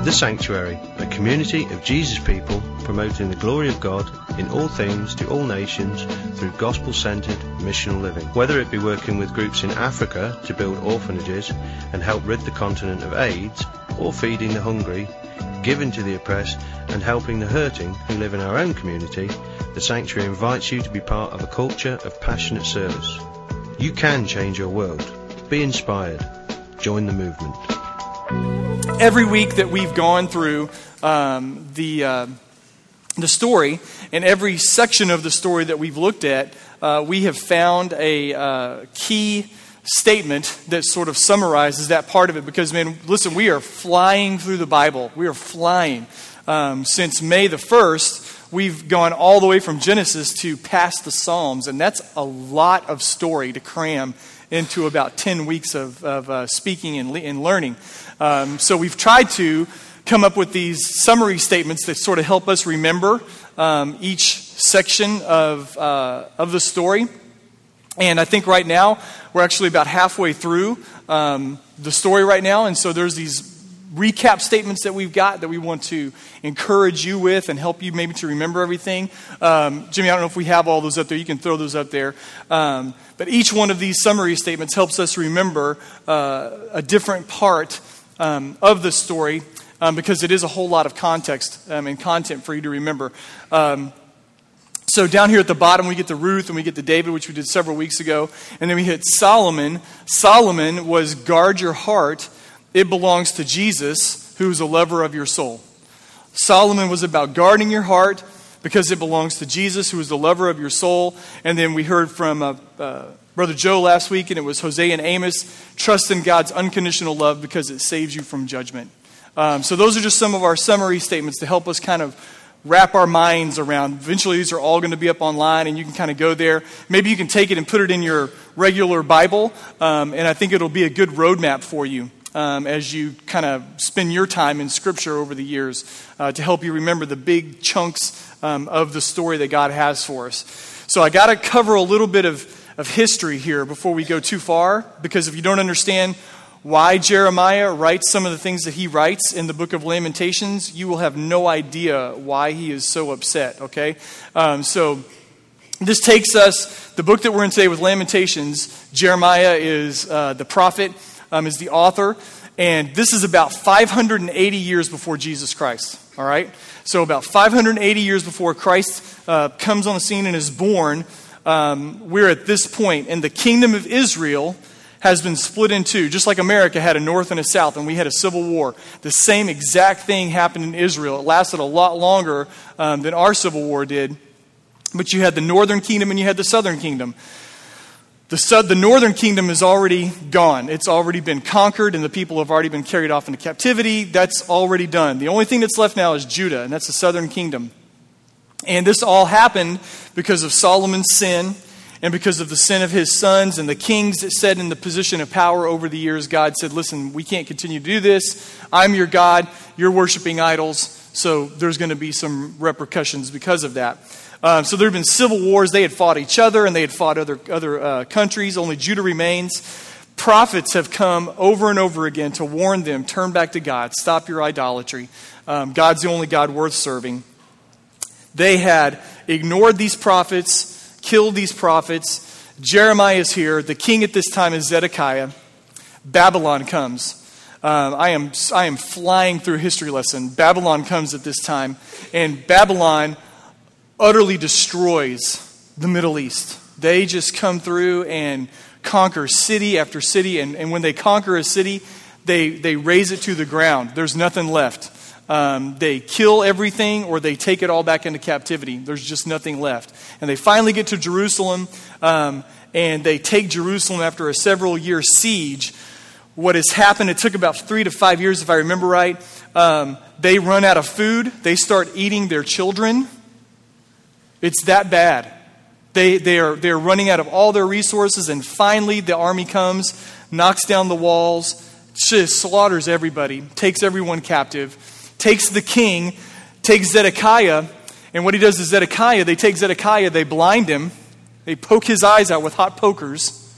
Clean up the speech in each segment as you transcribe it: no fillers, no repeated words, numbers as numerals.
The Sanctuary, a community of Jesus people promoting the glory of God in all things to all nations through gospel-centered missional living. Whether it be working with groups in Africa to build orphanages and help rid the continent of AIDS, or feeding the hungry, giving to the oppressed and helping the hurting who live in our own community, the Sanctuary invites you to be part of a culture of passionate service. You can change your world. Be inspired. Join the movement. Every week that we've gone through the story, and every section of the story that we've looked at, we have found a key statement that sort of summarizes that part of it. Because, man, listen, we are flying through the Bible. We are flying. Since May the 1st, we've gone all the way from Genesis to past the Psalms, and that's a lot of story to cram into about 10 weeks of speaking and learning. So we've tried to come up with these summary statements that sort of help us remember each section of the story. And I think right now, we're actually about halfway through the story right now. And so there's these recap statements that we've got that we want to encourage you with and help you maybe to remember everything. Jimmy, I don't know if we have all those up there. You can throw those up there. But each one of these summary statements helps us remember a different part of the story because it is a whole lot of context and content for you to remember. So down here at the bottom, we get to Ruth and we get to David, which we did several weeks ago. And then we hit Solomon. Solomon was guard your heart. It belongs to Jesus, who is a lover of your soul. Solomon was about guarding your heart because it belongs to Jesus, who is the lover of your soul. And then we heard from Brother Joe last week, and it was Hosea and Amos. Trust in God's unconditional love because it saves you from judgment. So those are just some of our summary statements to help us kind of wrap our minds around. Eventually, these are all going to be up online, and you can kind of go there. Maybe you can take it and put it in your regular Bible, and I think it'll be a good roadmap for you as you kind of spend your time in Scripture over the years to help you remember the big chunks of the story that God has for us. So I got to cover a little bit of history here before we go too far, because if you don't understand why Jeremiah writes some of the things that he writes in the book of Lamentations, you will have no idea why he is so upset, okay? So this takes us, the book that we're in today with Lamentations, Jeremiah is the prophet, is the author, and this is about 580 years before Jesus Christ, all right? So about 580 years before Christ comes on the scene and is born, we're at this point, and the kingdom of Israel has been split in two. Just like America had a north and a south, and we had a civil war. The same exact thing happened in Israel. It lasted a lot longer than our civil war did. But you had the northern kingdom and you had the southern kingdom. The northern kingdom is already gone. It's already been conquered, and the people have already been carried off into captivity. That's already done. The only thing that's left now is Judah, and that's the southern kingdom. And this all happened because of Solomon's sin, and because of the sin of his sons and the kings that sat in the position of power over the years. God said, listen, we can't continue to do this. I'm your God. You're worshiping idols. So there's going to be some repercussions because of that. So there have been civil wars. They had fought each other and they had fought other countries. Only Judah remains. Prophets have come over and over again to warn them, turn back to God. Stop your idolatry. God's the only God worth serving. They had ignored these prophets, killed these prophets. Jeremiah is here. The king at this time is Zedekiah. Babylon comes. I am flying through a history lesson. Babylon comes at this time, and Babylon utterly destroys the Middle East. They just come through and conquer city after city, and when they conquer a city, they raze it to the ground. There's nothing left. They kill everything, or they take it all back into captivity. There's just nothing left. And they finally get to Jerusalem, and they take Jerusalem after a several-year siege. What has happened, it took about 3 to 5 years, if I remember right. They run out of food. They start eating their children. It's that bad. They're running out of all their resources, and finally the army comes, knocks down the walls, just slaughters everybody, takes everyone captive, takes the king, takes Zedekiah, and what he does is they take Zedekiah, they blind him, they poke his eyes out with hot pokers,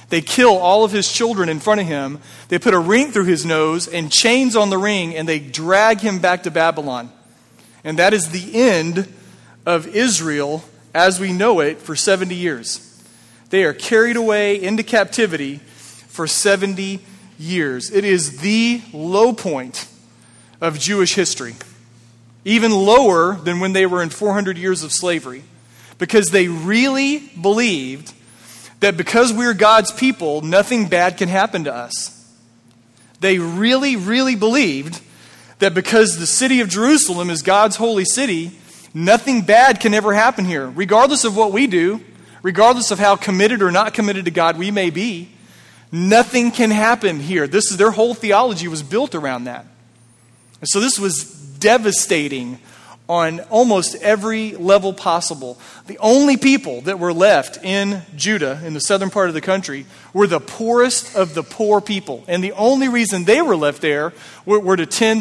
They kill all of his children in front of him. They put a ring through his nose and chains on the ring, and they drag him back to Babylon. And that is the end of Israel as we know it for 70 years. They are carried away into captivity for 70 years. It is the low point of Jewish history, even lower than when they were in 400 years of slavery, because they really believed that because we're God's people, nothing bad can happen to us. They really, really believed that because the city of Jerusalem is God's holy city, nothing bad can ever happen here, regardless of what we do, regardless of how committed or not committed to God we may be. Nothing can happen here. Their whole theology was built around that. And so this was devastating on almost every level possible. The only people that were left in Judah, in the southern part of the country, were the poorest of the poor people. And the only reason they were left there were to tend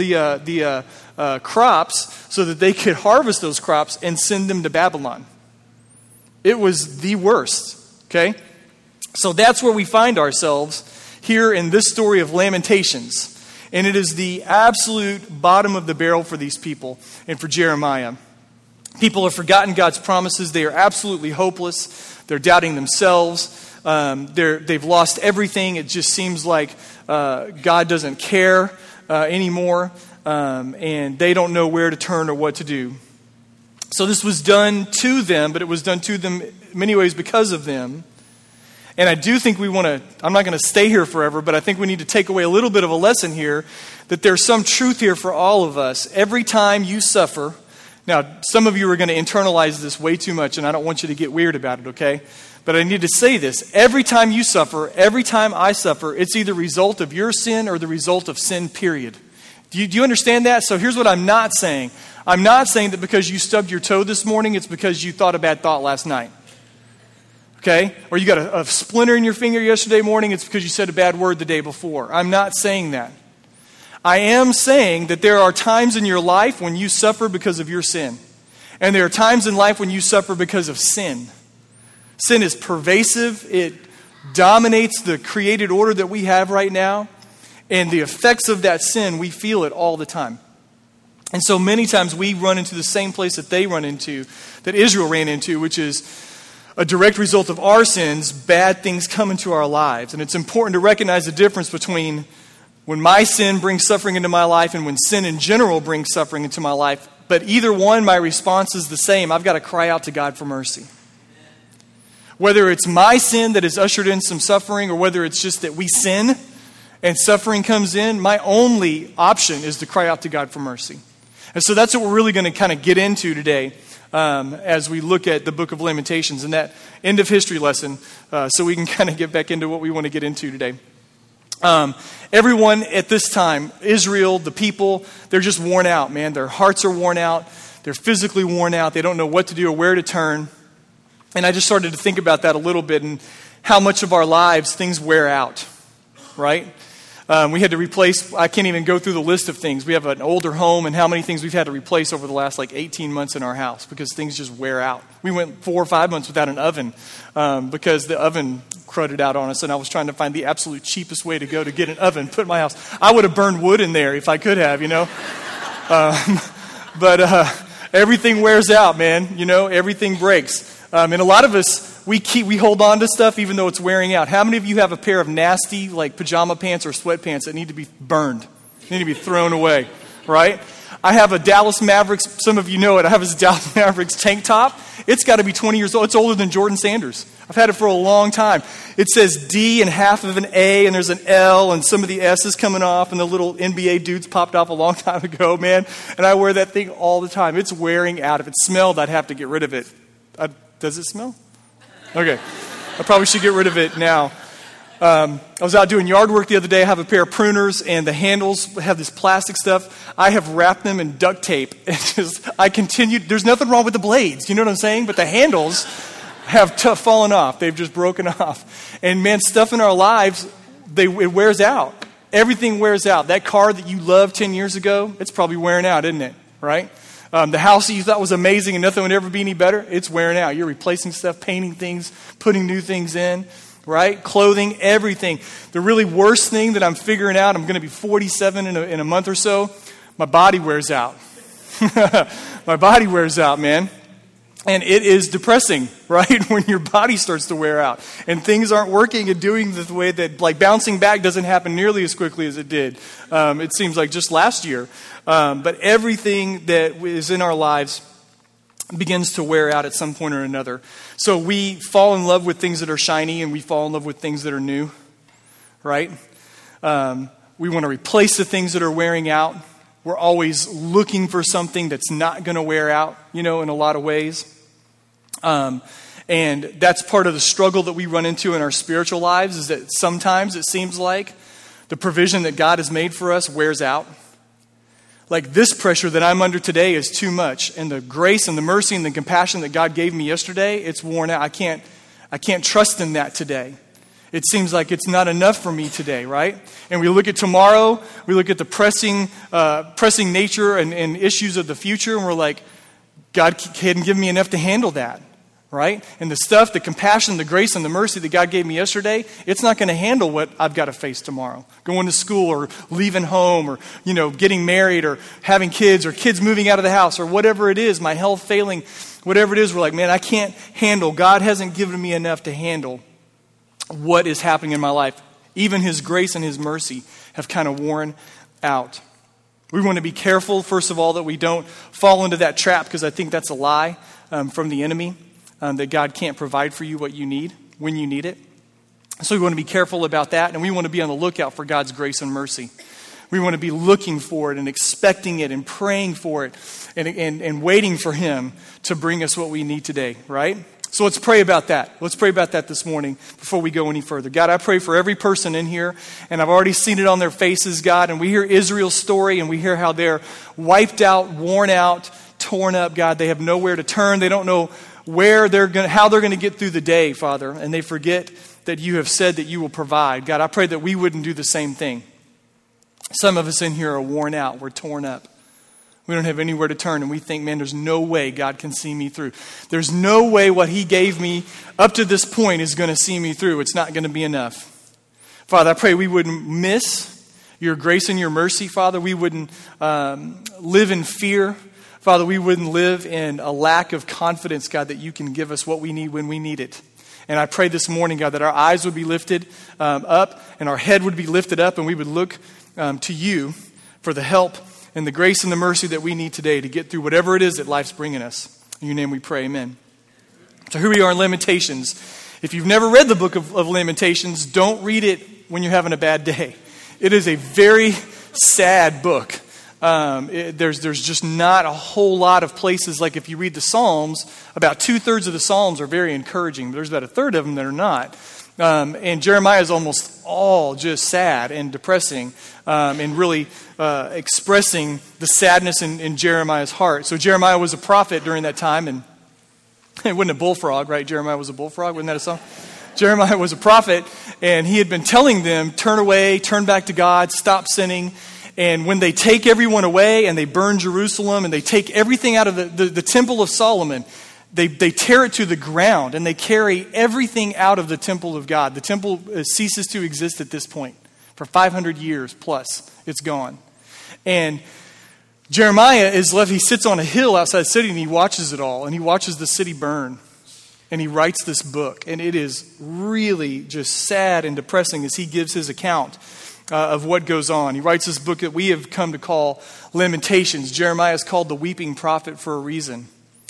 the crops so that they could harvest those crops and send them to Babylon. It was the worst, okay? So that's where we find ourselves here in this story of Lamentations. And it is the absolute bottom of the barrel for these people and for Jeremiah. People have forgotten God's promises. They are absolutely hopeless. They're doubting themselves. They've lost everything. It just seems like God doesn't care anymore. And they don't know where to turn or what to do. So this was done to them, but it was done to them in many ways because of them. And I do think I'm not going to stay here forever, but I think we need to take away a little bit of a lesson here, that there's some truth here for all of us. Every time you suffer, now some of you are going to internalize this way too much, and I don't want you to get weird about it, okay? But I need to say this. Every time you suffer, every time I suffer, it's either a result of your sin or the result of sin, period. Do you understand that? So here's what I'm not saying. I'm not saying that because you stubbed your toe this morning, it's because you thought a bad thought last night. Okay? Or you got a splinter in your finger yesterday morning, it's because you said a bad word the day before. I'm not saying that. I am saying that there are times in your life when you suffer because of your sin. And there are times in life when you suffer because of sin. Sin is pervasive. It dominates the created order that we have right now. And the effects of that sin, we feel it all the time. And so many times we run into the same place that they run into, that Israel ran into, which is a direct result of our sins. Bad things come into our lives. And it's important to recognize the difference between when my sin brings suffering into my life and when sin in general brings suffering into my life. But either one, my response is the same. I've got to cry out to God for mercy. Whether it's my sin that has ushered in some suffering, or whether it's just that we sin and suffering comes in, my only option is to cry out to God for mercy. And so that's what we're really going to kind of get into today. As we look at the book of Lamentations and that end of history lesson, so we can kind of get back into what we want to get into today. Everyone at this time, Israel, the people, they're just worn out, man. Their hearts are worn out. They're physically worn out. They don't know what to do or where to turn. And I just started to think about that a little bit and how much of our lives things wear out, right? We had to replace, I can't even go through the list of things. We have an older home and how many things we've had to replace over the last 18 months in our house because things just wear out. We went 4 or 5 months without an oven because the oven crudded out on us, and I was trying to find the absolute cheapest way to go to get an oven put in my house. I would have burned wood in there if I could have, But everything wears out, man. Everything breaks. And a lot of us, we hold on to stuff even though it's wearing out. How many of you have a pair of nasty pajama pants or sweatpants that need to be burned, need to be thrown away, right? I have a Dallas Mavericks, some of you know it, I have this Dallas Mavericks tank top. It's got to be 20 years old. It's older than Jordan Sanders. I've had it for a long time. It says D and half of an A, and there's an L, and some of the S is coming off, and the little NBA dudes popped off a long time ago, man. And I wear that thing all the time. It's wearing out. If it smelled, I'd have to get rid of it. Does it smell? Okay. I probably should get rid of it now. I was out doing yard work the other day. I have a pair of pruners, and the handles have this plastic stuff. I have wrapped them in duct tape. I continued. There's nothing wrong with the blades. You know what I'm saying? But the handles have fallen off. They've just broken off. And man, stuff in our lives, it wears out. Everything wears out. That car that you loved 10 years ago, it's probably wearing out, isn't it? Right? The house that you thought was amazing and nothing would ever be any better, it's wearing out. You're replacing stuff, painting things, putting new things in. right? Clothing, everything. The really worst thing that I'm figuring out, I'm going to be 47 in a month or so, my body wears out. My body wears out, man. And it is depressing, right? When your body starts to wear out and things aren't working and doing the way that, like, bouncing back doesn't happen nearly as quickly as it did. It seems like just last year. But everything that is in our lives begins to wear out at some point or another. So we fall in love with things that are shiny and we fall in love with things that are new, right? We want to replace the things that are wearing out. We're always looking for something that's not going to wear out, in a lot of ways. And that's part of the struggle that we run into in our spiritual lives, is that sometimes it seems like the provision that God has made for us wears out. Like, this pressure that I'm under today is too much. And the grace and the mercy and the compassion that God gave me yesterday, it's worn out. I can't trust in that today. It seems like it's not enough for me today, right? And we look at tomorrow, we look at the pressing nature and issues of the future, and we're like, God hadn't given me enough to handle that, right? And the stuff, the compassion, the grace, and the mercy that God gave me yesterday, it's not going to handle what I've got to face tomorrow. Going to school or leaving home or, getting married or having kids or kids moving out of the house or whatever it is, my health failing, whatever it is, we're like, man, I can't handle. God hasn't given me enough to handle what is happening in my life. Even His grace and His mercy have kind of worn out. We want to be careful, first of all, that we don't fall into that trap, because I think that's a lie from the enemy, that God can't provide for you what you need when you need it. So we want to be careful about that, and we want to be on the lookout for God's grace and mercy. We want to be looking for it and expecting it and praying for it and waiting for Him to bring us what we need today, right? So let's pray about that. Let's pray about that this morning before we go any further. God, I pray for every person in here, and I've already seen it on their faces, God, and we hear Israel's story, and we hear how they're wiped out, worn out, torn up, God. They have nowhere to turn. They don't know how they're going to get through the day, Father, and they forget that you have said that you will provide. God, I pray that we wouldn't do the same thing. Some of us in here are worn out. We're torn up. We don't have anywhere to turn, and we think, man, there's no way God can see me through. There's no way what He gave me up to this point is going to see me through. It's not going to be enough. Father, I pray we wouldn't miss your grace and your mercy, Father. We wouldn't live in fear. Father, we wouldn't live in a lack of confidence, God, that you can give us what we need when we need it. And I pray this morning, God, that our eyes would be lifted up and our head would be lifted up, and we would look to you for the help and the grace and the mercy that we need today to get through whatever it is that life's bringing us. In your name we pray, amen. So here we are in Lamentations. If you've never read the book of Lamentations, don't read it when you're having a bad day. It is a very sad book. There's just not a whole lot of places. Like if you read the Psalms, about 2/3 of the Psalms are very encouraging. But there's about 1/3 of them that are not. And Jeremiah is almost all just sad and depressing, and really expressing the sadness in Jeremiah's heart. So Jeremiah was a prophet during that time, and it wasn't a bullfrog, right? Jeremiah was a bullfrog, wasn't that a song? Jeremiah was a prophet, and he had been telling them, turn away, turn back to God, stop sinning. And when they take everyone away and they burn Jerusalem and they take everything out of the Temple of Solomon, they tear it to the ground and they carry everything out of the temple of God. The temple ceases to exist at this point. For 500 years plus, it's gone. And Jeremiah is left, he sits on a hill outside the city and he watches it all. And he watches the city burn. And he writes this book. And it is really just sad and depressing as he gives his account of what goes on. He writes this book that we have come to call Lamentations. Jeremiah is called the weeping prophet for a reason.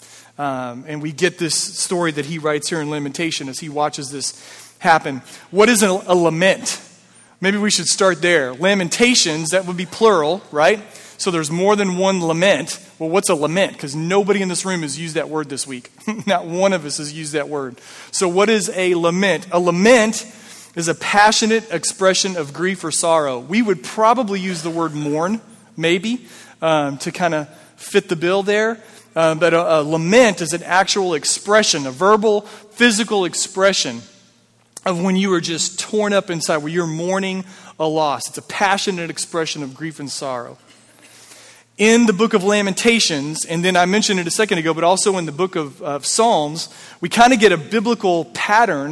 And we get this story that he writes here in Lamentation as he watches this happen. What is a lament? Maybe we should start there. Lamentations, that would be plural, right? So there's more than one lament. Well, what's a lament? Because nobody in this room has used that word this week. Not one of us has used that word. So what is a lament? A lament is a passionate expression of grief or sorrow. We would probably use the word mourn, maybe, to kind of fit the bill there. But a lament is an actual expression, a verbal, physical expression of when you are just torn up inside, where you're mourning a loss. It's a passionate expression of grief and sorrow. In the book of Lamentations, and then I mentioned it a second ago, but also in the book of Psalms, we kind of get a biblical pattern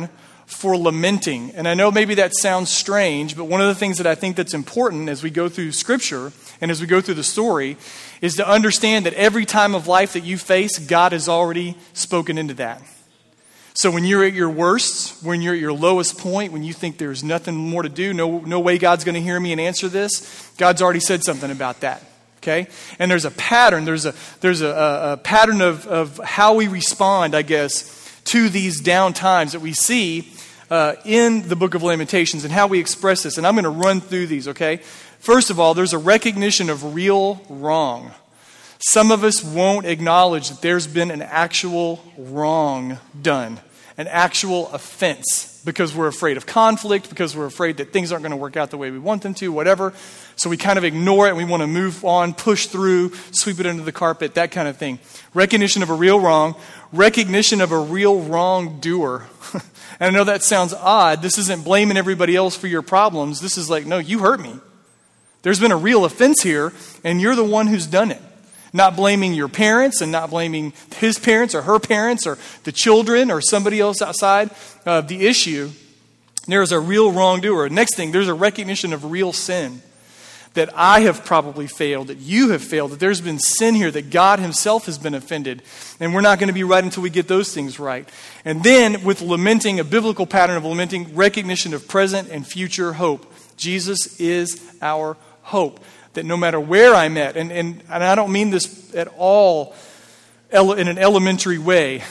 for lamenting. And I know maybe that sounds strange, but one of the things that I think that's important as we go through Scripture and as we go through the story is to understand that every time of life that you face, God has already spoken into that. So when you're at your worst, when you're at your lowest point, when you think there's nothing more to do, no way God's going to hear me and answer this, God's already said something about that. Okay? And there's a pattern. There's a pattern of how we respond, I guess, to these down times that we see in the book of Lamentations and how we express this. And I'm going to run through these, okay? First of all, there's a recognition of real wrong. Some of us won't acknowledge that there's been an actual wrong done, an actual offense, because we're afraid of conflict, because we're afraid that things aren't going to work out the way we want them to, whatever. So we kind of ignore it and we want to move on, push through, sweep it under the carpet, that kind of thing. Recognition of a real wrong, recognition of a real wrongdoer. And I know that sounds odd. This isn't blaming everybody else for your problems. This is like, no, you hurt me. There's been a real offense here, and you're the one who's done it. Not blaming your parents and not blaming his parents or her parents or the children or somebody else outside of the issue. There's a real wrongdoer. Next thing, there's a recognition of real sin. That I have probably failed, that you have failed, that there's been sin here, that God himself has been offended. And we're not going to be right until we get those things right. And then with lamenting, a biblical pattern of lamenting, recognition of present and future hope. Jesus is our hope. That no matter where I'm at, and I don't mean this at all in an elementary way,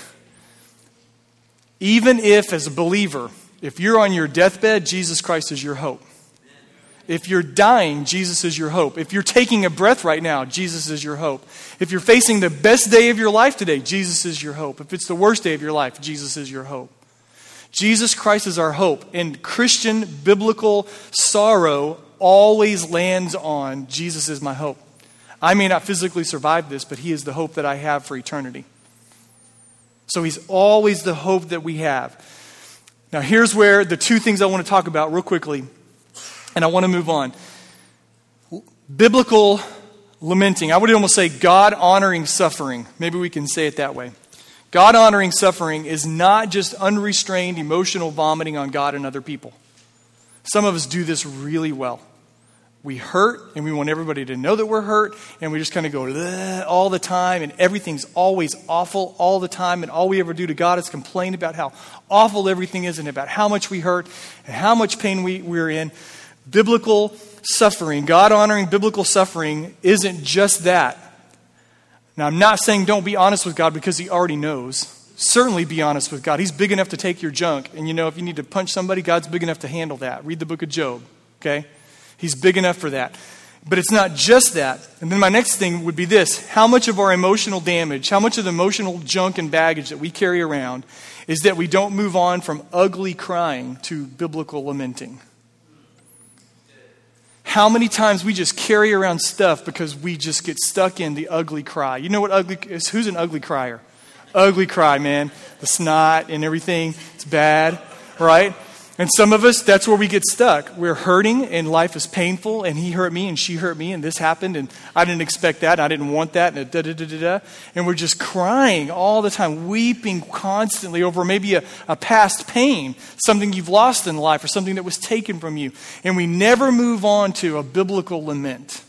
even if as a believer, if you're on your deathbed, Jesus Christ is your hope. If you're dying, Jesus is your hope. If you're taking a breath right now, Jesus is your hope. If you're facing the best day of your life today, Jesus is your hope. If it's the worst day of your life, Jesus is your hope. Jesus Christ is our hope. And Christian biblical sorrow always lands on Jesus is my hope. I may not physically survive this, but he is the hope that I have for eternity. So he's always the hope that we have. Now here's where the two things I want to talk about real quickly, and I want to move on. Biblical lamenting. I would almost say God-honoring suffering. Maybe we can say it that way. God-honoring suffering is not just unrestrained emotional vomiting on God and other people. Some of us do this really well. We hurt, and we want everybody to know that we're hurt, and we just kind of go all the time, and everything's always awful all the time, and all we ever do to God is complain about how awful everything is and about how much we hurt and how much pain we're in. Biblical suffering, God-honoring biblical suffering isn't just that. Now, I'm not saying don't be honest with God because he already knows. Certainly be honest with God. He's big enough to take your junk, and you know if you need to punch somebody, God's big enough to handle that. Read the book of Job, okay? He's big enough for that. But it's not just that. And then my next thing would be this. How much of our emotional damage, how much of the emotional junk and baggage that we carry around is that we don't move on from ugly crying to biblical lamenting? How many times we just carry around stuff because we just get stuck in the ugly cry? You know what ugly is? Who's an ugly crier? Ugly cry, man. The snot and everything. It's bad, right? And some of us, that's where we get stuck. We're hurting and life is painful and he hurt me and she hurt me and this happened and I didn't expect that and I didn't want that and da-da-da-da-da. And we're just crying all the time, weeping constantly over maybe a past pain, something you've lost in life or something that was taken from you. And we never move on to a biblical lament.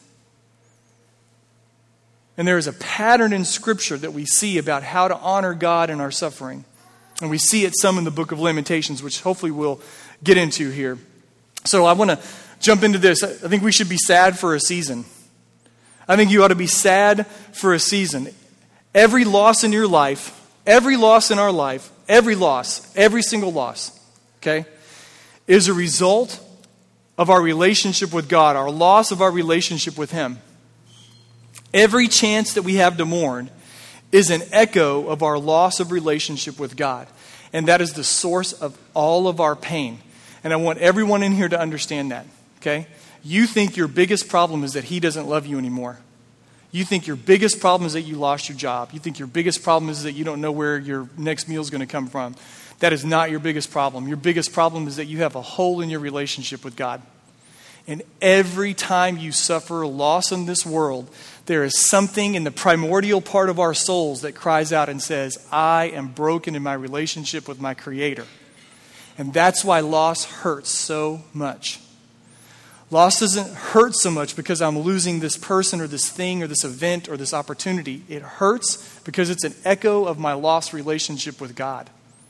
And there is a pattern in Scripture that we see about how to honor God in our suffering. And we see it some in the book of Lamentations, which hopefully we'll get into here. So I want to jump into this. I think we should be sad for a season. I think you ought to be sad for a season. Every loss in your life, every loss in our life, every loss, every single loss, okay, is a result of our relationship with God, our loss of our relationship with him. Every chance that we have to mourn is an echo of our loss of relationship with God. And that is the source of all of our pain. And I want everyone in here to understand that, okay? You think your biggest problem is that he doesn't love you anymore. You think your biggest problem is that you lost your job. You think your biggest problem is that you don't know where your next meal is going to come from. That is not your biggest problem. Your biggest problem is that you have a hole in your relationship with God. And every time you suffer loss in this world, there is something in the primordial part of our souls that cries out and says, I am broken in my relationship with my Creator. And that's why loss hurts so much. Loss doesn't hurt so much because I'm losing this person or this thing or this event or this opportunity. It hurts because it's an echo of my lost relationship with God.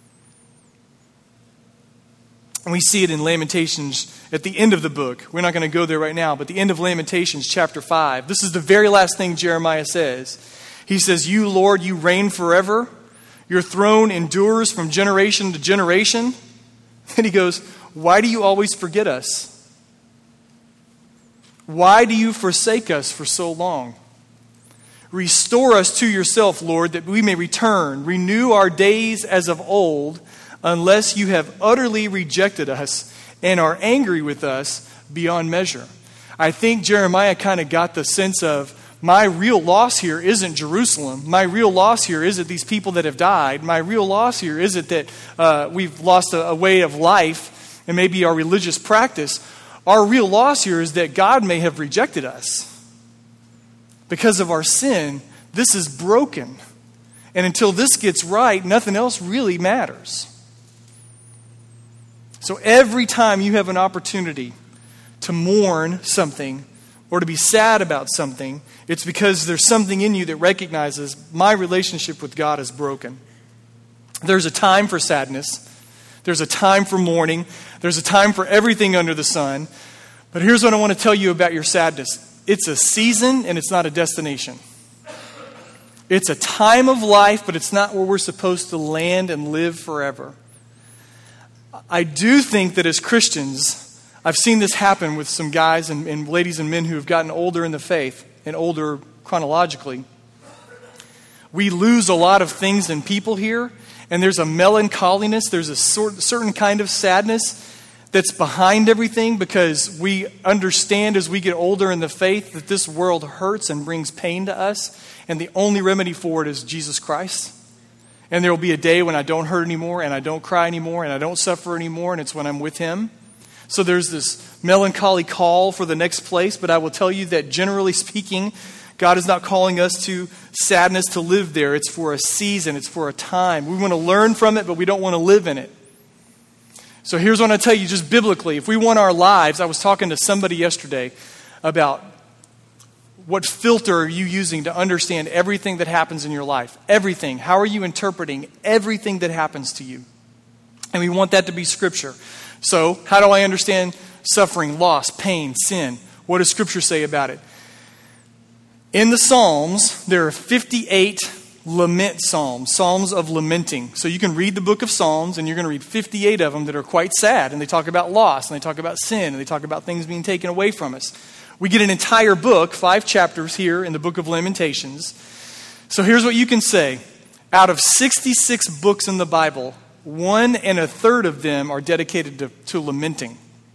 And we see it in Lamentations at the end of the book. We're not going to go there right now, but the end of Lamentations chapter 5. This is the very last thing Jeremiah says. He says, "You, Lord, you reign forever. Your throne endures from generation to generation." And he goes, "Why do you always forget us? Why do you forsake us for so long? Restore us to yourself, Lord, that we may return. Renew our days as of old, unless you have utterly rejected us and are angry with us beyond measure." I think Jeremiah kind of got the sense of, my real loss here isn't Jerusalem. My real loss here isn't these people that have died. My real loss here isn't that we've lost a way of life and maybe our religious practice. Our real loss here is that God may have rejected us. Because of our sin, this is broken. And until this gets right, nothing else really matters. So every time you have an opportunity to mourn something or to be sad about something, it's because there's something in you that recognizes my relationship with God is broken. There's a time for sadness. There's a time for mourning. There's a time for everything under the sun. But here's what I want to tell you about your sadness. It's a season and it's not a destination. It's a time of life, but it's not where we're supposed to land and live forever. I do think that as Christians, I've seen this happen with some guys and ladies and men who have gotten older in the faith and older chronologically. We lose a lot of things in people here, and there's a melancholiness, there's a certain kind of sadness that's behind everything because we understand as we get older in the faith that this world hurts and brings pain to us, and the only remedy for it is Jesus Christ. And there will be a day when I don't hurt anymore, and I don't cry anymore, and I don't suffer anymore, and it's when I'm with Him. So there's this melancholy call for the next place, but I will tell you that generally speaking, God is not calling us to sadness to live there. It's for a season. It's for a time. We want to learn from it, but we don't want to live in it. So here's what I tell you just biblically. If we want our lives, I was talking to somebody yesterday about what filter are you using to understand everything that happens in your life? Everything. How are you interpreting everything that happens to you? And we want that to be Scripture. So how do I understand suffering, loss, pain, sin? What does Scripture say about it? In the Psalms, there are 58 lament psalms, psalms of lamenting. So you can read the book of Psalms, and you're going to read 58 of them that are quite sad. And they talk about loss, and they talk about sin, and they talk about things being taken away from us. We get an entire book, 5 chapters here in the book of Lamentations. So here's what you can say. Out of 66 books in the Bible, 1 1/3 of them are dedicated to lamenting,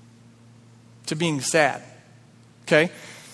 to being sad. Okay?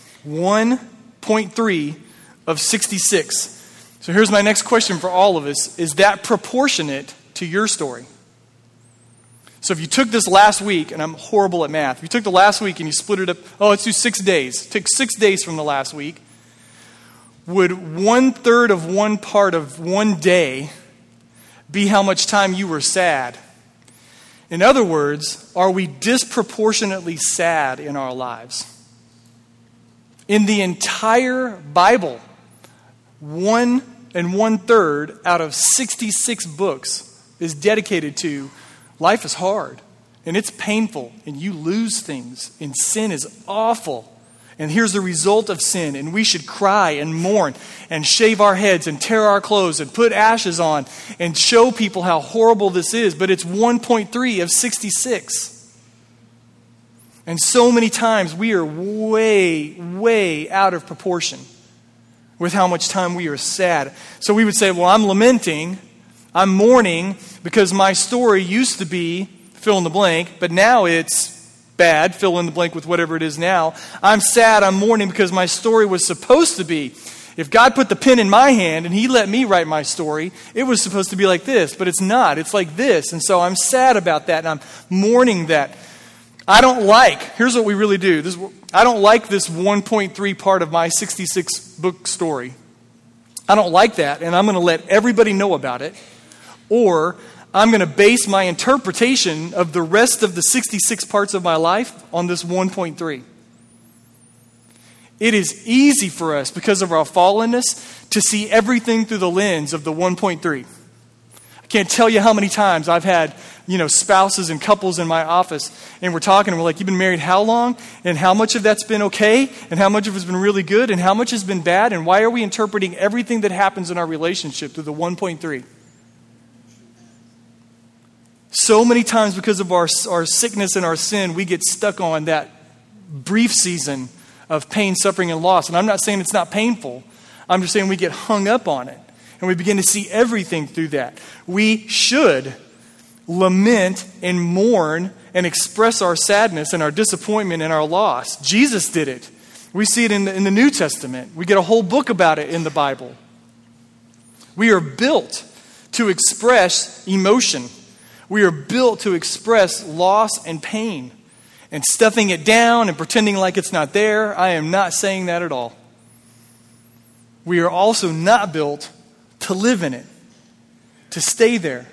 1.3 of 66. So here's my next question for all of us. Is that proportionate to your story? So if you took this last week, and I'm horrible at math, if you took the last week and you split it up, let's do 6 days. Take 6 days from the last week. Would 1/3 of one part of one day be how much time you were sad? In other words, are we disproportionately sad in our lives? In the entire Bible, 1 1/3 out of 66 books is dedicated to life is hard, and it's painful, and you lose things, and sin is awful. And here's the result of sin, and we should cry and mourn and shave our heads and tear our clothes and put ashes on and show people how horrible this is, but it's 1.3 of 66. And so many times we are way, way out of proportion with how much time we are sad. So we would say, well, I'm lamenting, I'm mourning because my story used to be fill in the blank, but now it's bad, fill in the blank with whatever it is now. I'm sad, I'm mourning because my story was supposed to be. If God put the pen in my hand and He let me write my story, it was supposed to be like this, but it's not. It's like this. And so I'm sad about that, and I'm mourning that. Here's what we really do. I don't like this 1.3 part of my 66 book story. I don't like that, and I'm going to let everybody know about it. Or I'm going to base my interpretation of the rest of the 66 parts of my life on this 1.3. It is easy for us, because of our fallenness, to see everything through the lens of the 1.3. I can't tell you how many times I've had, spouses and couples in my office, and we're talking, and we're like, you've been married how long? And how much of that's been okay? And how much of it's been really good? And how much has been bad? And why are we interpreting everything that happens in our relationship through the 1.3? So many times, because of our sickness and our sin, we get stuck on that brief season of pain, suffering, and loss. And I'm not saying it's not painful. I'm just saying we get hung up on it. And we begin to see everything through that. We should lament and mourn and express our sadness and our disappointment and our loss. Jesus did it. We see it in the New Testament. We get a whole book about it in the Bible. We are built to express emotion. We are built to express loss and pain. And stuffing it down and pretending like it's not there, I am not saying that at all. We are also not built to live in it, to stay there.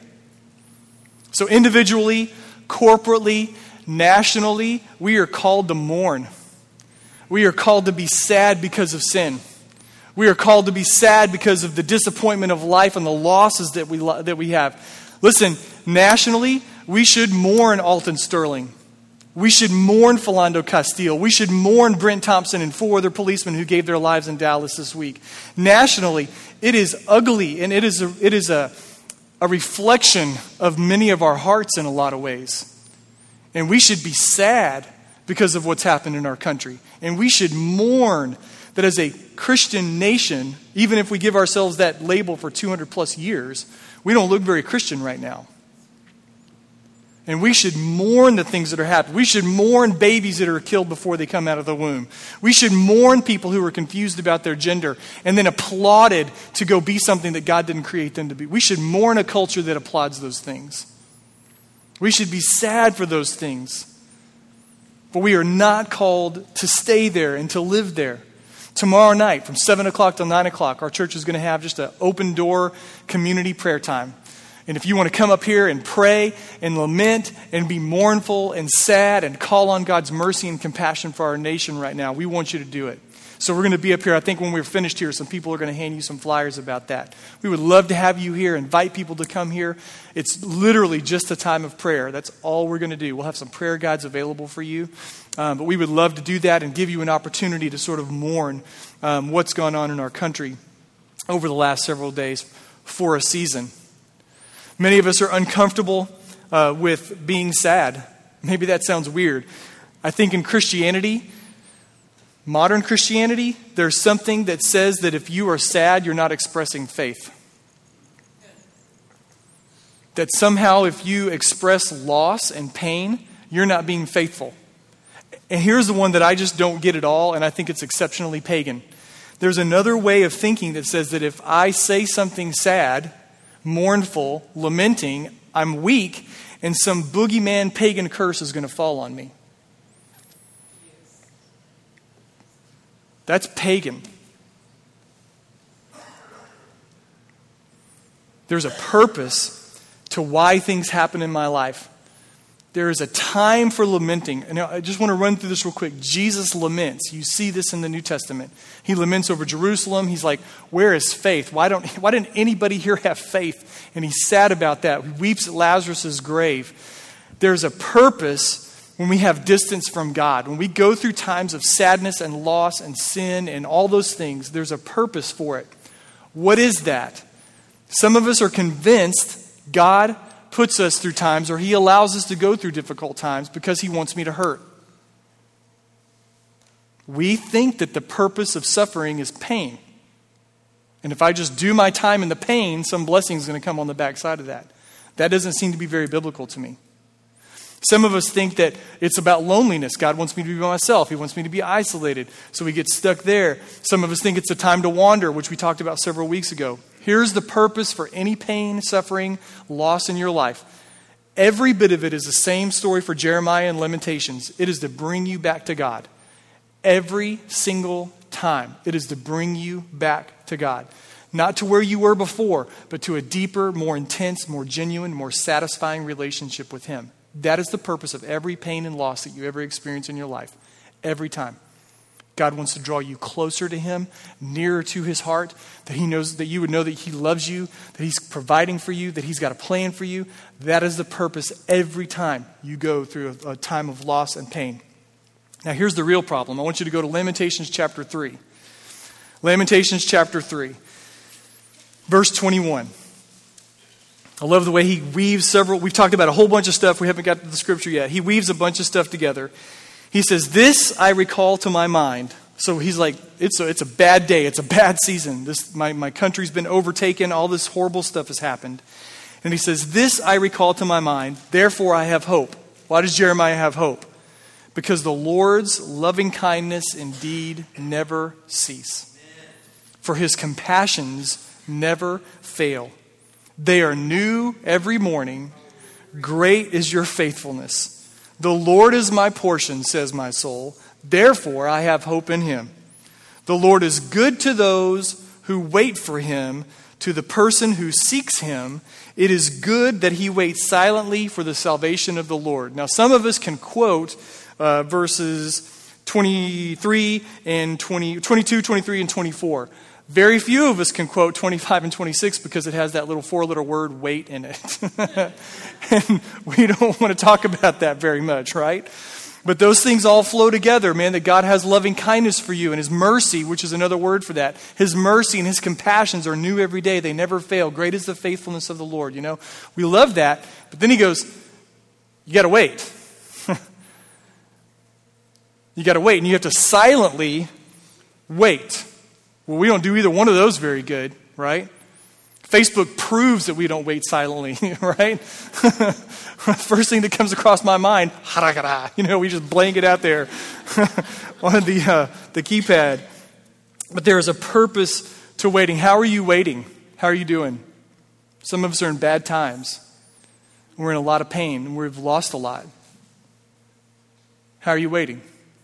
So individually, corporately, nationally, we are called to mourn. We are called to be sad because of sin. We are called to be sad because of the disappointment of life and the losses that we have. Listen, nationally, we should mourn Alton Sterling. We should mourn Philando Castile. We should mourn Brent Thompson and 4 other policemen who gave their lives in Dallas this week. Nationally, it is ugly, and it is a reflection of many of our hearts in a lot of ways. And we should be sad because of what's happened in our country. And we should mourn that as a Christian nation, even if we give ourselves that label for 200 plus years, we don't look very Christian right now. And we should mourn the things that are happening. We should mourn babies that are killed before they come out of the womb. We should mourn people who are confused about their gender and then applauded to go be something that God didn't create them to be. We should mourn a culture that applauds those things. We should be sad for those things. But we are not called to stay there and to live there. Tomorrow night from 7 o'clock till 9 o'clock, our church is going to have just an open door community prayer time. And if you want to come up here and pray and lament and be mournful and sad and call on God's mercy and compassion for our nation right now, we want you to do it. So we're going to be up here. I think when we're finished here, some people are going to hand you some flyers about that. We would love to have you here, invite people to come here. It's literally just a time of prayer. That's all we're going to do. We'll have some prayer guides available for you. But we would love to do that and give you an opportunity to sort of mourn what's gone on in our country over the last several days for a season. Many of us are uncomfortable with being sad. Maybe that sounds weird. I think in Christianity, modern Christianity, there's something that says that if you are sad, you're not expressing faith. That somehow if you express loss and pain, you're not being faithful. And here's the one that I just don't get at all, and I think it's exceptionally pagan. There's another way of thinking that says that if I say something sad, mournful, lamenting, I'm weak, and some boogeyman pagan curse is going to fall on me. That's pagan. There's a purpose to why things happen in my life. There is a time for lamenting. And I just want to run through this real quick. Jesus laments. You see this in the New Testament. He laments over Jerusalem. He's like, where is faith? Why didn't anybody here have faith? And he's sad about that. He weeps at Lazarus' grave. There's a purpose when we have distance from God. When we go through times of sadness and loss and sin and all those things, there's a purpose for it. What is that? Some of us are convinced God puts us through times, or he allows us to go through difficult times because he wants me to hurt. We think that the purpose of suffering is pain. And if I just do my time in the pain, some blessing is going to come on the backside of that. That doesn't seem to be very biblical to me. Some of us think that it's about loneliness. God wants me to be by myself. He wants me to be isolated. So we get stuck there. Some of us think it's a time to wander, which we talked about several weeks ago. Here's the purpose for any pain, suffering, loss in your life. Every bit of it is the same story for Jeremiah and Lamentations. It is to bring you back to God. Every single time. It is to bring you back to God. Not to where you were before, but to a deeper, more intense, more genuine, more satisfying relationship with him. That is the purpose of every pain and loss that you ever experience in your life. Every time. God wants to draw you closer to him, nearer to his heart, that he knows, that you would know that he loves you, that he's providing for you, that he's got a plan for you. That is the purpose every time you go through a time of loss and pain. Now here's the real problem. I want you to go to Lamentations chapter 3. Lamentations chapter 3. Verse 21. I love the way he weaves we've talked about a whole bunch of stuff. We haven't got to the scripture yet. He weaves a bunch of stuff together. He says, this I recall to my mind. So he's like, it's a bad day. It's a bad season. My country's been overtaken. All this horrible stuff has happened. And he says, this I recall to my mind. Therefore I have hope. Why does Jeremiah have hope? Because the Lord's loving kindness indeed never cease. For his compassions never fail. They are new every morning. Great is your faithfulness. The Lord is my portion, says my soul. Therefore I have hope in him. The Lord is good to those who wait for him, to the person who seeks him. It is good that he waits silently for the salvation of the Lord. Now some of us can quote verses 23 and 22, 23, and 24. Very few of us can quote 25 and 26 because it has that little 4-letter word, wait, in it. And we don't want to talk about that very much, right? But those things all flow together, man, that God has loving kindness for you and his mercy, which is another word for that. His mercy and his compassions are new every day. They never fail. Great is the faithfulness of the Lord. You know, we love that. But then he goes, you got to wait. You got to wait, and you have to silently wait. Well, we don't do either one of those very good, right? Facebook proves that we don't wait silently, right? First thing that comes across my mind, we just blank it out there on the keypad. But there is a purpose to waiting. How are you waiting? How are you doing? Some of us are in bad times. We're in a lot of pain, and we've lost a lot. How are you waiting?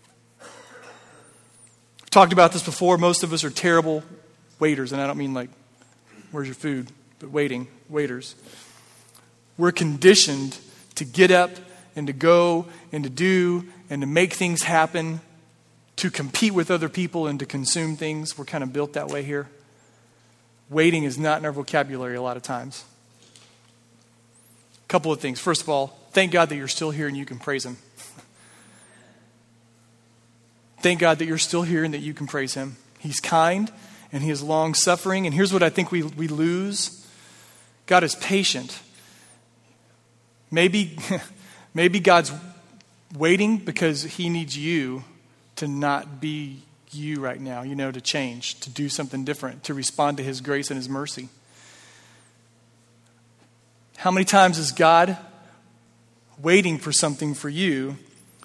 I've talked about this before. Most of us are terrible waiters, and I don't mean like, where's your food? But waiters. We're conditioned to get up and to go and to do and to make things happen, to compete with other people and to consume things. We're kind of built that way here. Waiting is not in our vocabulary a lot of times. A couple of things. First of all, thank God that you're still here and you can praise him. Thank God that you're still here and that you can praise him. He's kind and he is long-suffering. And here's what I think we lose. God is patient. Maybe God's waiting because he needs you to not be you right now, to change, to do something different, to respond to his grace and his mercy. How many times is God waiting for something for you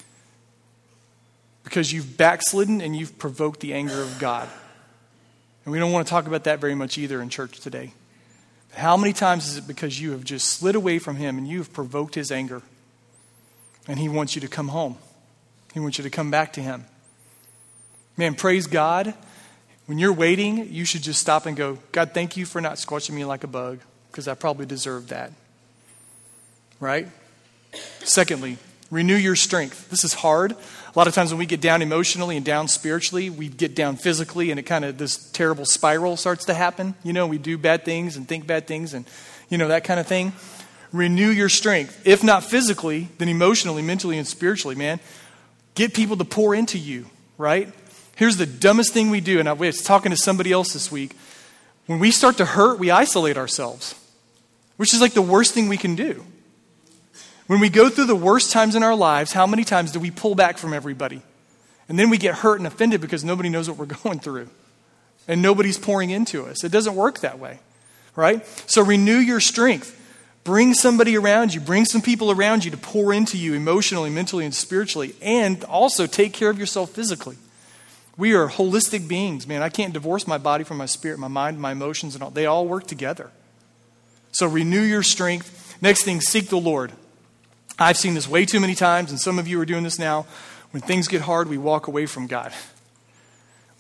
because you've backslidden and you've provoked the anger of God? And we don't want to talk about that very much either in church today. How many times is it because you have just slid away from him and you have provoked his anger? And he wants you to come home. He wants you to come back to him. Man, praise God. When you're waiting, you should just stop and go, God, thank you for not squashing me like a bug, because I probably deserved that. Right? Secondly, renew your strength. This is hard. A lot of times when we get down emotionally and down spiritually, we get down physically, and it kind of, this terrible spiral starts to happen. We do bad things and think bad things and, that kind of thing. Renew your strength. If not physically, then emotionally, mentally, and spiritually, man. Get people to pour into you, right? Here's the dumbest thing we do, and I was talking to somebody else this week. When we start to hurt, we isolate ourselves, which is like the worst thing we can do. When we go through the worst times in our lives, how many times do we pull back from everybody? And then we get hurt and offended because nobody knows what we're going through. And nobody's pouring into us. It doesn't work that way, right? So renew your strength. Bring somebody around you. Bring some people around you to pour into you emotionally, mentally, and spiritually. And also take care of yourself physically. We are holistic beings, man. I can't divorce my body from my spirit, my mind, my emotions, and all. They all work together. So renew your strength. Next thing, seek the Lord. I've seen this way too many times, and some of you are doing this now. When things get hard, we walk away from God.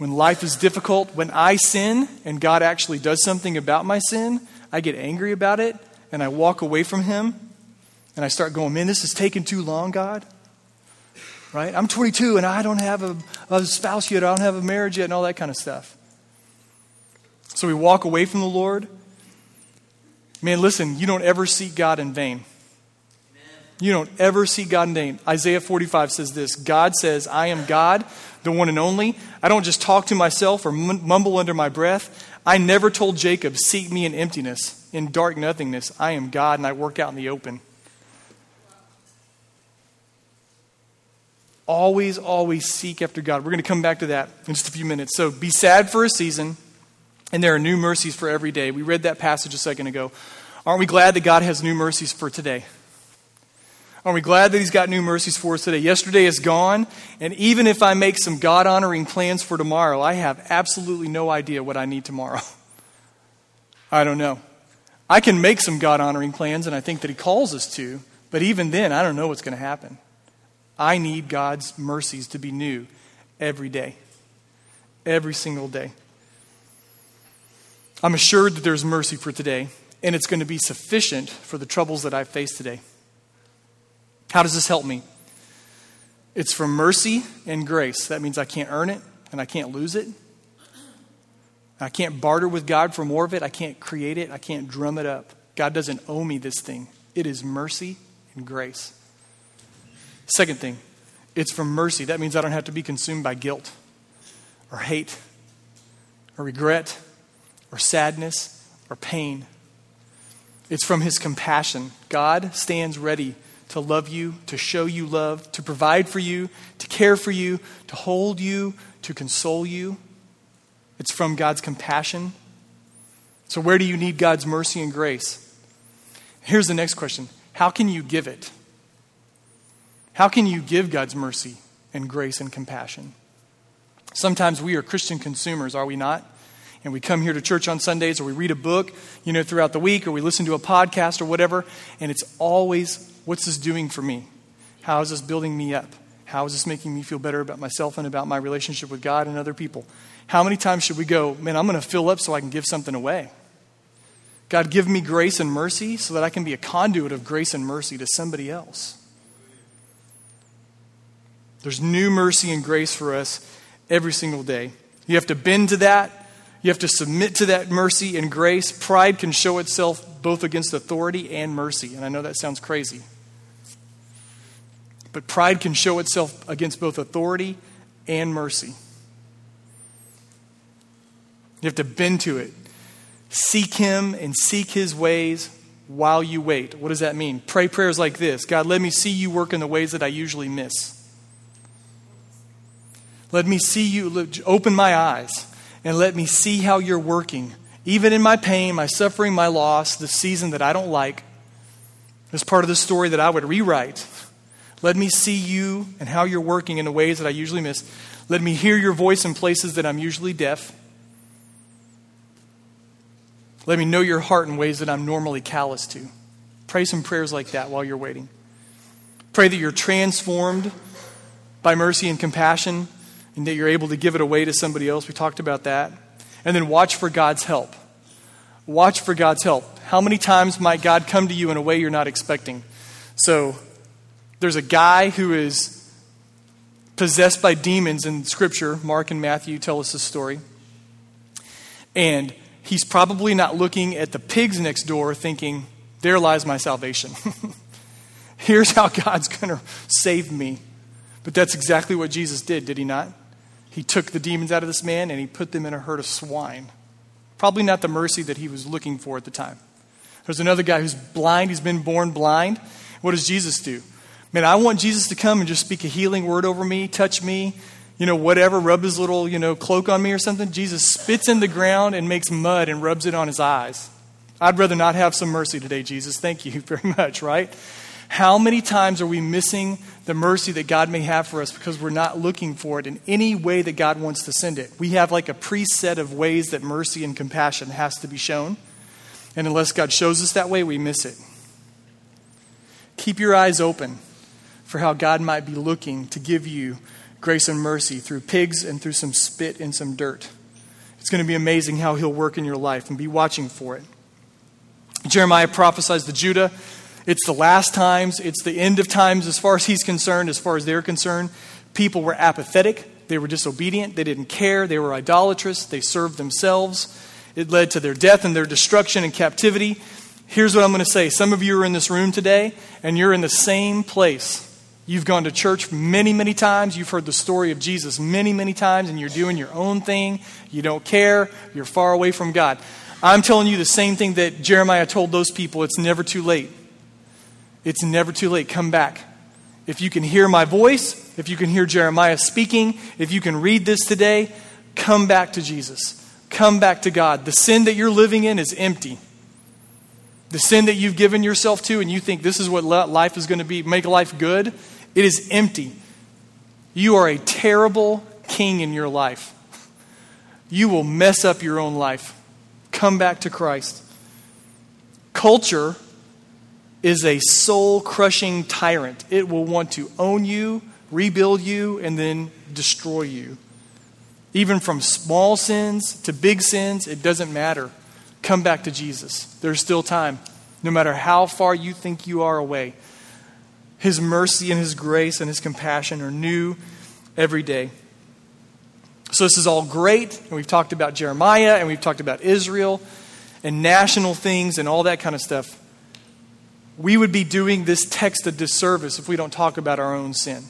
When life is difficult, when I sin and God actually does something about my sin, I get angry about it and I walk away from him and I start going, man, this is taking too long, God. Right? I'm 22 and I don't have a spouse yet. I don't have a marriage yet and all that kind of stuff. So we walk away from the Lord. Man, listen, you don't ever seek God in vain. You don't ever seek God in vain. Isaiah 45 says this, God says, I am God, the one and only. I don't just talk to myself or mumble under my breath. I never told Jacob, seek me in emptiness, in dark nothingness. I am God and I work out in the open. Always, always seek after God. We're going to come back to that in just a few minutes. So be sad for a season, and there are new mercies for every day. We read that passage a second ago. Aren't we glad that God has new mercies for today? Aren't we glad that he's got new mercies for us today? Yesterday is gone, and even if I make some God-honoring plans for tomorrow, I have absolutely no idea what I need tomorrow. I don't know. I can make some God-honoring plans, and I think that he calls us to, but even then, I don't know what's going to happen. I need God's mercies to be new every day, every single day. I'm assured that there's mercy for today, and it's going to be sufficient for the troubles that I face today. How does this help me? It's from mercy and grace. That means I can't earn it, and I can't lose it. I can't barter with God for more of it. I can't create it. I can't drum it up. God doesn't owe me this thing. It is mercy and grace. Second thing, it's from mercy. That means I don't have to be consumed by guilt or hate or regret or sadness or pain. It's from his compassion. God stands ready to love you, to show you love, to provide for you, to care for you, to hold you, to console you. It's from God's compassion. So where do you need God's mercy and grace? Here's the next question. How can you give it? How can you give God's mercy and grace and compassion? Sometimes we are Christian consumers, are we not? And we come here to church on Sundays, or we read a book, throughout the week, or we listen to a podcast or whatever, and it's always, what's this doing for me? How is this building me up? How is this making me feel better about myself and about my relationship with God and other people? How many times should we go, man, I'm going to fill up so I can give something away? God, give me grace and mercy so that I can be a conduit of grace and mercy to somebody else. There's new mercy and grace for us every single day. You have to bend to that. You have to submit to that mercy and grace. Pride can show itself both against authority and mercy. And I know that sounds crazy. But pride can show itself against both authority and mercy. You have to bend to it. Seek him and seek his ways while you wait. What does that mean? Pray prayers like this. God, let me see you work in the ways that I usually miss. Let me see you, open my eyes, and let me see how you're working. Even in my pain, my suffering, my loss, the season that I don't like, this part of the story that I would rewrite. Let me see you and how you're working in the ways that I usually miss. Let me hear your voice in places that I'm usually deaf. Let me know your heart in ways that I'm normally callous to. Pray some prayers like that while you're waiting. Pray that you're transformed by mercy and compassion, and that you're able to give it away to somebody else. We talked about that. And then watch for God's help. Watch for God's help. How many times might God come to you in a way you're not expecting? So there's a guy who is possessed by demons in Scripture. Mark and Matthew tell us this story. And he's probably not looking at the pigs next door thinking, there lies my salvation. Here's how God's going to save me. But that's exactly what Jesus did he not? He took the demons out of this man and he put them in a herd of swine. Probably not the mercy that he was looking for at the time. There's another guy who's blind. He's been born blind. What does Jesus do? Man, I want Jesus to come and just speak a healing word over me, touch me, whatever, rub his little, cloak on me or something. Jesus spits in the ground and makes mud and rubs it on his eyes. I'd rather not have some mercy today, Jesus. Thank you very much, right? How many times are we missing the mercy that God may have for us because we're not looking for it in any way that God wants to send it? We have like a preset of ways that mercy and compassion has to be shown. And unless God shows us that way, we miss it. Keep your eyes open for how God might be looking to give you grace and mercy through pigs and through some spit and some dirt. It's going to be amazing how he'll work in your life, and be watching for it. Jeremiah prophesies to Judah. It's the last times. It's the end of times as far as he's concerned, as far as they're concerned. People were apathetic. They were disobedient. They didn't care. They were idolatrous. They served themselves. It led to their death and their destruction and captivity. Here's what I'm going to say. Some of you are in this room today, and you're in the same place. You've gone to church many, many times. You've heard the story of Jesus many, many times, and you're doing your own thing. You don't care. You're far away from God. I'm telling you the same thing that Jeremiah told those people. It's never too late. It's never too late. Come back. If you can hear my voice, if you can hear Jeremiah speaking, if you can read this today, come back to Jesus. Come back to God. The sin that you're living in is empty. The sin that you've given yourself to and you think this is what life is going to be, make life good, it is empty. You are a terrible king in your life. You will mess up your own life. Come back to Christ. Culture is a soul-crushing tyrant. It will want to own you, rebuild you, and then destroy you. Even from small sins to big sins, it doesn't matter. Come back to Jesus. There's still time. No matter how far you think you are away, His mercy and His grace and His compassion are new every day. So this is all great. And we've talked about Jeremiah and we've talked about Israel and national things and all that kind of stuff. We would be doing this text a disservice if we don't talk about our own sin.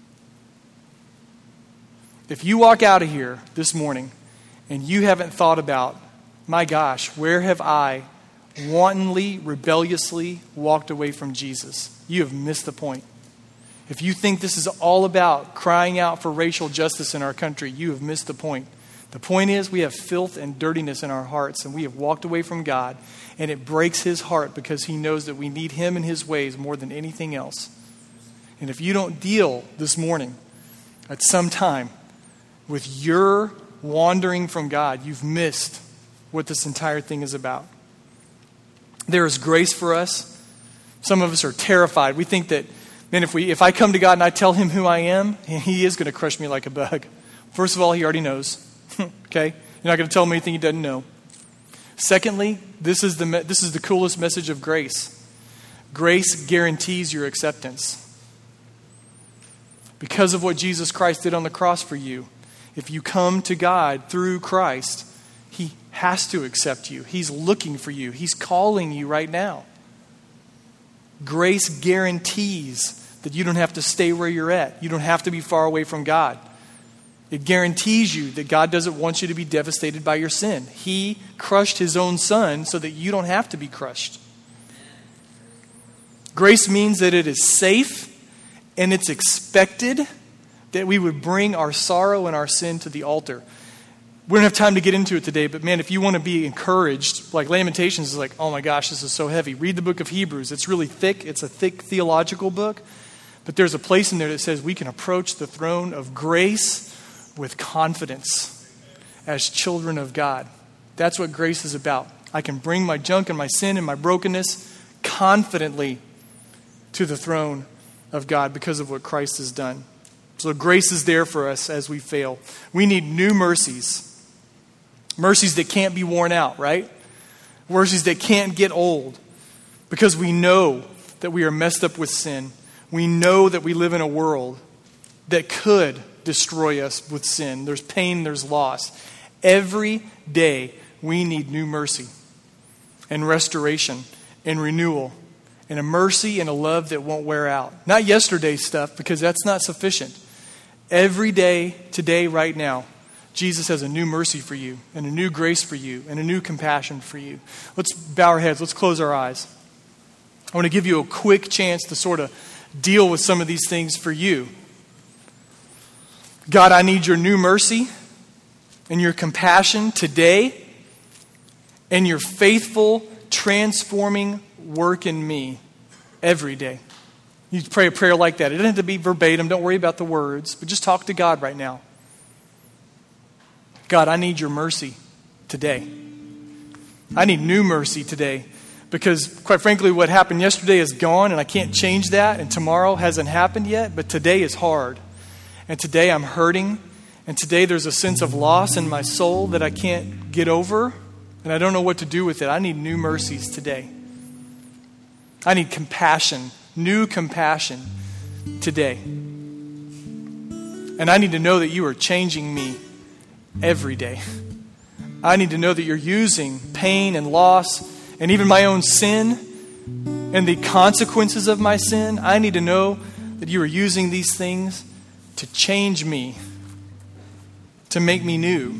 If you walk out of here this morning and you haven't thought about, my gosh, where have I wantonly, rebelliously walked away from Jesus? You have missed the point. If you think this is all about crying out for racial justice in our country, you have missed the point. The point is we have filth and dirtiness in our hearts, and we have walked away from God, and it breaks His heart because He knows that we need Him and His ways more than anything else. And if you don't deal this morning at some time with your wandering from God, you've missed what this entire thing is about. There is grace for us. Some of us are terrified. We think that, man, if I come to God and I tell Him who I am, He is going to crush me like a bug. First of all, He already knows. Okay? You're not going to tell Him anything He doesn't know. Secondly, this is the coolest message of grace. Grace guarantees your acceptance. Because of what Jesus Christ did on the cross for you, if you come to God through Christ, He has to accept you. He's looking for you. He's calling you right now. Grace guarantees that you don't have to stay where you're at. You don't have to be far away from God. It guarantees you that God doesn't want you to be devastated by your sin. He crushed His own Son so that you don't have to be crushed. Grace means that it is safe and it's expected that we would bring our sorrow and our sin to the altar. We don't have time to get into it today, but man, if you want to be encouraged, like Lamentations is like, oh my gosh, this is so heavy. Read the book of Hebrews. It's really thick. It's a thick theological book. But there's a place in there that says we can approach the throne of grace with confidence as children of God. That's what grace is about. I can bring my junk and my sin and my brokenness confidently to the throne of God because of what Christ has done. So grace is there for us as we fail. We need new mercies. Mercies that can't be worn out, right? Mercies that can't get old. Because we know that we are messed up with sin. We know that we live in a world that could destroy us with sin. There's pain, there's loss. Every day we need new mercy and restoration and renewal and a mercy and a love that won't wear out. Not yesterday's stuff, because that's not sufficient. Every day, today, right now, Jesus has a new mercy for you and a new grace for you and a new compassion for you. Let's bow our heads. Let's close our eyes. I want to give you a quick chance to sort of deal with some of these things for you. God, I need your new mercy and your compassion today and your faithful, transforming work in me every day. You pray a prayer like that. It doesn't have to be verbatim. Don't worry about the words, but just talk to God right now. God, I need your mercy today. I need new mercy today because, quite frankly, what happened yesterday is gone and I can't change that, and tomorrow hasn't happened yet, but today is hard. And today I'm hurting. And today there's a sense of loss in my soul that I can't get over. And I don't know what to do with it. I need new mercies today. I need compassion, new compassion today. And I need to know that you are changing me every day. I need to know that you're using pain and loss and even my own sin and the consequences of my sin. I need to know that you are using these things to change me, to make me new.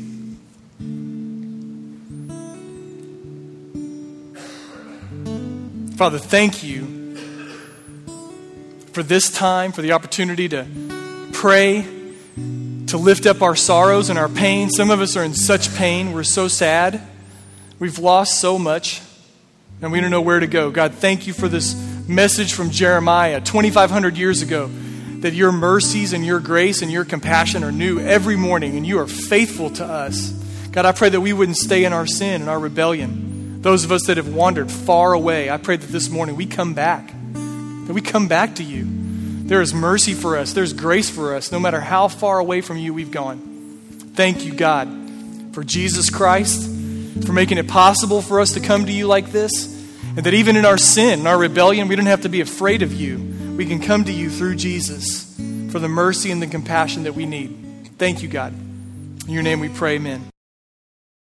Father, thank you for this time, for the opportunity to pray, to lift up our sorrows and our pain. Some of us are in such pain. We're so sad. We've lost so much, and we don't know where to go. God, thank you for this message from Jeremiah 2,500 years ago, that your mercies and your grace and your compassion are new every morning, and you are faithful to us. God, I pray that we wouldn't stay in our sin and our rebellion. Those of us that have wandered far away, I pray that this morning we come back, that we come back to you. There is mercy for us. There's grace for us, no matter how far away from you we've gone. Thank you, God, for Jesus Christ, for making it possible for us to come to you like this, and that even in our sin, in our rebellion, we don't have to be afraid of you. We can come to you through Jesus for the mercy and the compassion that we need. Thank you, God. In your name we pray, amen.